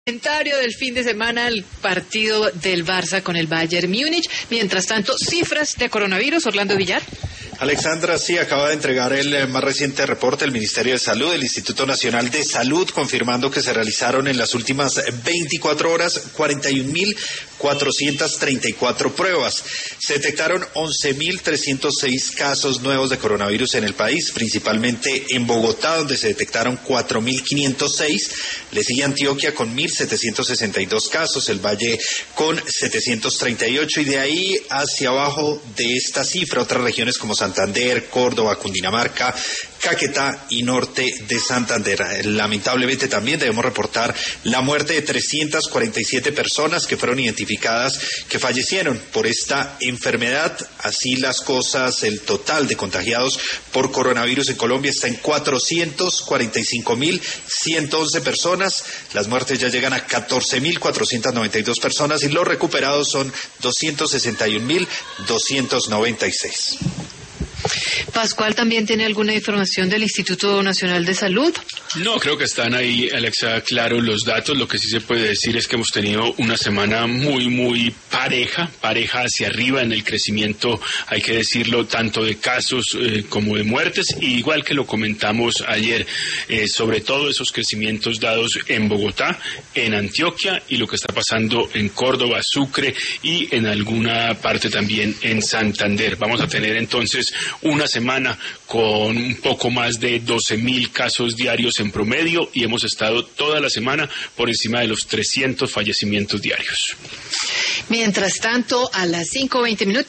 Comentario del fin de semana, el partido del Barça con el Bayern Múnich. Mientras tanto, cifras de coronavirus. Orlando Villar. Alexandra, sí, acaba de entregar el más reciente reporte del Ministerio de Salud, del Instituto Nacional de Salud, confirmando que se realizaron en las últimas 24 horas 41.434 pruebas. Se detectaron 11.306 casos nuevos de coronavirus en el país, principalmente en Bogotá, donde se detectaron 4.506. Le sigue Antioquia con 1.762 casos, el Valle con 738, y de ahí hacia abajo de esta cifra, otras regiones como Santander, Córdoba, Cundinamarca, Caquetá y norte de Santander. Lamentablemente también debemos reportar la muerte de 347 personas que fueron identificadas que fallecieron por esta enfermedad. Así las cosas, el total de contagiados por coronavirus en Colombia está en 445.111 personas. Las muertes ya llegan a 14.492 personas y los recuperados son 261.296. Pascual, ¿también tiene alguna información del Instituto Nacional de Salud? No, creo que están ahí, Alexa, claros los datos. Lo que sí se puede decir es que hemos tenido una semana muy pareja hacia arriba en el crecimiento, hay que decirlo, tanto de casos como de muertes, y igual que lo comentamos ayer, sobre todo esos crecimientos dados en Bogotá, en Antioquia, y lo que está pasando en Córdoba, Sucre y en alguna parte también en Santander. Vamos a tener entonces una semana con un poco más de 12.000 casos diarios en promedio, y hemos estado toda la semana por encima de los 300 fallecimientos diarios. Mientras tanto, a las 5:20